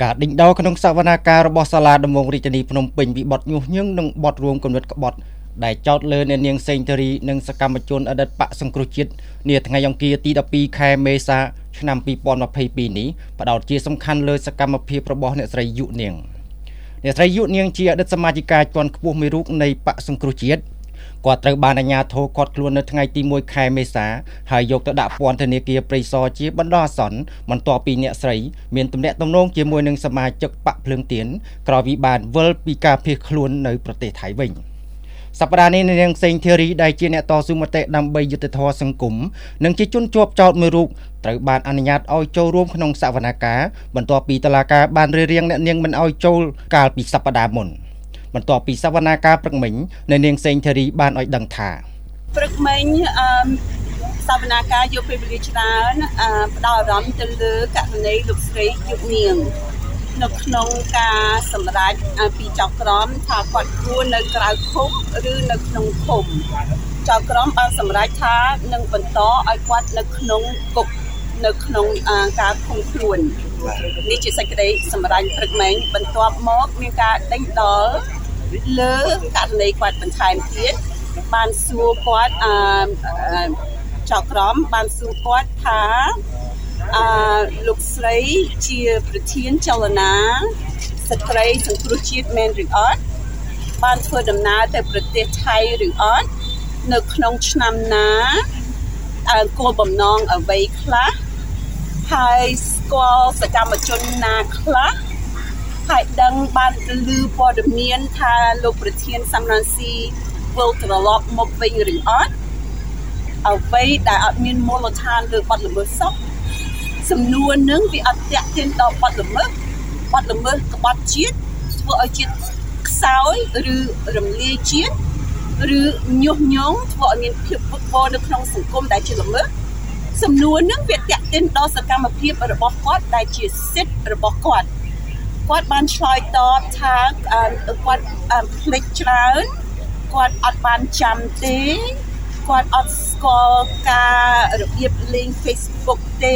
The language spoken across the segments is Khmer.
ការដេញដោលក្នុងសវនាការរបស់សាលាដំបងរាជធានីភ្នំពេញពីបទញុះញង់និងបទរួមគំនិតក្បត់ដែលចោទលើអ្នកនាងសេងធារីនិងសកម្មជនអតីតបកសង្គ្រោះជាតិនាថ្ងៃអង្គារទី12ខែមេសាឆ្នាំ2022នេះផ្ដោតជាសំខាន់លើសកម្មភាពរបស់អ្នកស្រីយុនាងអ្នកស្រីយុនាងជាអតីតសមាជិកជាន់ខ្ពស់មួយរូបនៃបកសង្គ្រោះជាតិគាត់ត្រូវបានអាជ្ញាធរឃាត់ខ្លួននៅថ្ងៃទី1ខែមេសាហើយយកទៅដាក់ពន្ធនាគារព្រៃសរជាបណ្ដោះអាសន្នបន្ទាប់ពីអ្នកស្រីមានទំនាក់ទំនងជាមួយនឹងសមាជិកបកភ្លើងទៀនក្រោយពីបានវិលពីការភៀសខ្លួននៅប្រទេសថៃវិញសប្តាហ៍នេះនាងសេងធារីដែលជាអ្នកតស៊ូមតិដើម្បីយុត្តិធម៌សង្គមនិងជាជនជាប់ចោទមួយរូបត្រូវបានអនុញ្ញាតឲ្យចូលរួមក្នុងសវនកម្មបន្ទាប់ពីតុលាការបានរារាំងអ្នកនាងមិនឲ្យចូលកាលពីសប្តាហ៍មុនបន្ទាប់ពីសវនកម្មព្រឹកមិញនាងសេងធារីបានឲ្យដឹងថាព្រឹកមិញសវនកម្មយកពេលវេលាច្រើនផ្ដោតអារម្មណ៍ទៅលើករណីលោកស្រីយុនាងនៅក្នុងការសម្រេចពីចៅក្រមថាគាត់គួរនៅក្រៅឃុំឬនៅក្នុងឃុំចៅក្រមបានសម្រេចថានឹងបន្តឲ្យគាត់នៅក្នុងគុកនៅក្នុងការឃុំខ្លួននេះជាសេចក្តីសម្រេចព្រឹកមិញបន្ទាប់មកមានការដេញដោលលើករណីគាត់បន្ថែមទៀតបានសួរគាត់ចៅក្រមបានសួរគាត់ថាលោកស្រីជាប្រធានចលនាស្ត្រីសង្គ្រោះជាតិមែនឬអត់បានធ្វើដំណើរទៅប្រទេសថៃឬអត់នៅក្នុងឆ្នាំណាគោលបំណងអ្វីខ្លះហើយស្គាល់សកម្មជនណាខ្លះហើយដឹងបានឮព័ត៌មានថាលោកប្រធានសំរងស៊ីវិលត្រឡប់មកវិញឬអត់អ្វីដែលអត់មានមូលដ្ឋានលើបទល្មើសសោះសំណួរនឹងវាអត់តាក់ទិនដល់បទល្មើសក្បត់ជាតិធ្វើឲ្យជាតិខ្សោយឬរំលាយជាតិឬញុះញង់ធ្វើឲ្យមានភាពវឹកវរនៅក្នុងសង្គមដែលជាល្មើសសំណួរនឹងវាតាក់ទិនដល់សកម្មភាពរបស់គាត់ដែលជាសិទ្ធិរបស់គាត់បានឆ្លើយតបថាគាត់ភ្លេចច្រើនគាត់អត់បានចាំទេគាត់អត់ស្គាល់ការរបៀបលេង Facebook ទេ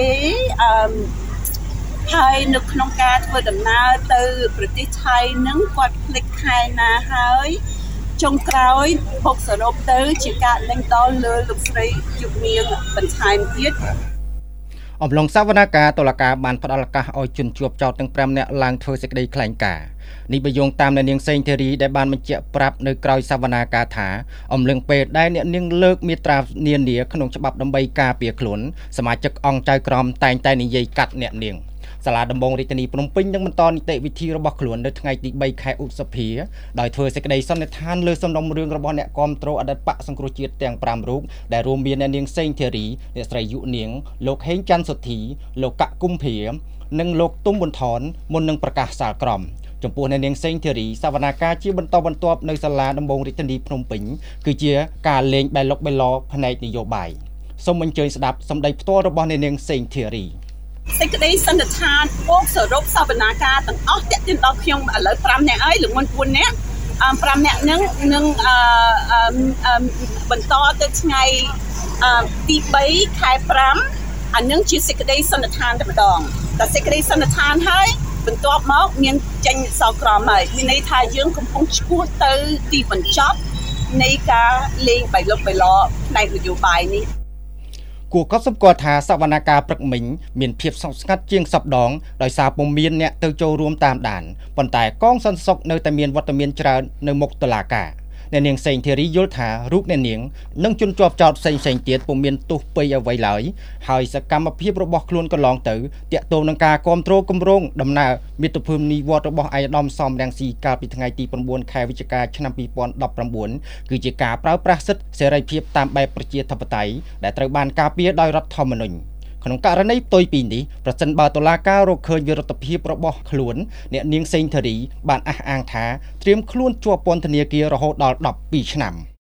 ហើយនៅក្នុងការធ្វើដំណើរទៅប្រទេសថៃនឹងគាត់ភ្លេចខែណាហើយចុងក្រោយពុកសរុបទៅជាការដេញដោលលើលោកស្រីយុនាងបន្ថែមទៀតអំឡុងសវនកម្មតុលាការបានផ្តល់ឱកាសឲ្យជនជាប់ចោទទាំង5នាក់ឡើងធ្វើសេចក្តីថ្លែងការណ៍នេះបញ្យងតាមនាងសេងធារីដែលបានបញ្ជាក់ប្រាប់នៅក្រៅសវនកម្មថាអំឡុងពេលដែលអ្នកនាងលើកមាត្រានានាក្នុងច្បាប់ដើម្បីការពារខ្លួនសមាជិកអង្គចៅក្រមតែងតែនិយាយកាត់អ្នកនាងសាលាដំបងរាជធានីភ្នំពេញនឹងបន្តនីតិវិធីរបស់ខ្លួននៅថ្ងៃទី3ខែឧសភាដោយធ្វើសេចក្តីសន្និដ្ឋានលើសំណុំរឿងរបស់អ្នកគាំទ្រអតីតបកសង្គ្រោះជាតិទាំង5រូបដែលរួមមានអ្នកនាងសេងធារីអ្នកស្រីយុនាងលោកហេងច័ន្ទសុធីលោកកកុម្ភានិងលោកទុំប៊ុនថនមុននឹងប្រកាសសាលក្រមចំពោះអ្នកនាងសេងធារីសវនាការជាបន្តបន្ទាប់នៅសាលាដំបងរាជធានីភ្នំពេញគឺជាការលេងបែលុកបែឡផ្នែកនយោបាយសូមអញ្ជើញស្ដាប់សម្ដីផ្ទាល់របស់អ្នកនាងសេងធារីសេចក្តីសន្និដ្ឋានពុកសរុបសវនាការទាំងអស់តាក់ទិនដល់ខ្ញុំឥឡូវ5នាក់ហើយលោកមុន4នាក់5នាក់ហ្នឹងនឹងបន្តទៅថ្ងៃទី3ខែ5អានឹងជាសេចក្តីសន្និដ្ឋានតែម្ដងតែសេចក្តីសន្និដ្ឋានហើយបន្ទាប់មកមានចេញសោក្រមហើយមានន័យថាយើងកំពុងឈ្មោះទៅទីបញ្ចប់នៃការលេងបៃលុកបៃឡផ្នែកនយោបាយនេះគួរកត់សម្គាល់ថាសវនកម្មព្រឹកមិញមានភាពស្ងប់ស្ងាត់ជាងសប្តាហ៍ដោយសារពុំមានអ្នកទៅចូលរួមតាមដានប៉ុន្តែកងសន្តិសុខនៅតែមានវត្តមានច្រើននៅមុខតុលាការអ្នកនាងសេងធារីយល់ថារូបអ្នកនាងនិងជនជាប់ចោទផ្សេងទៀតពុំមានទោសពេយអ្វីឡើយហើយសកម្មភាពរបស់ខ្លួនកន្លងទៅតាក់ទងនឹងការគ្រប់គ្រងគម្រោងដំណើរមាតុភូមិនិវត្តរបស់ឯកឧត្តមសំរងស៊ីកាលពីថ្ងៃទី9ខែវិច្ឆិកាឆ្នាំ2019គឺជាការប្រើប្រាស់សិទ្ធិសេរីភាពតាមបែបប្រជាធិបតេយ្យដែលត្រូវបានការពារដោយរដ្ឋធម្មនុញ្ញក្នុងករណីផ្ទុយពីនេះប្រសិនបើតុលាការរកឃើញវិរុទ្ធភាពរបស់ខ្លួនអ្នកនាងសេងធារីបានអះអាងថាត្រៀមខ្លួនជាប់ពន្ធនាគាររហូតដល់12ឆ្នាំ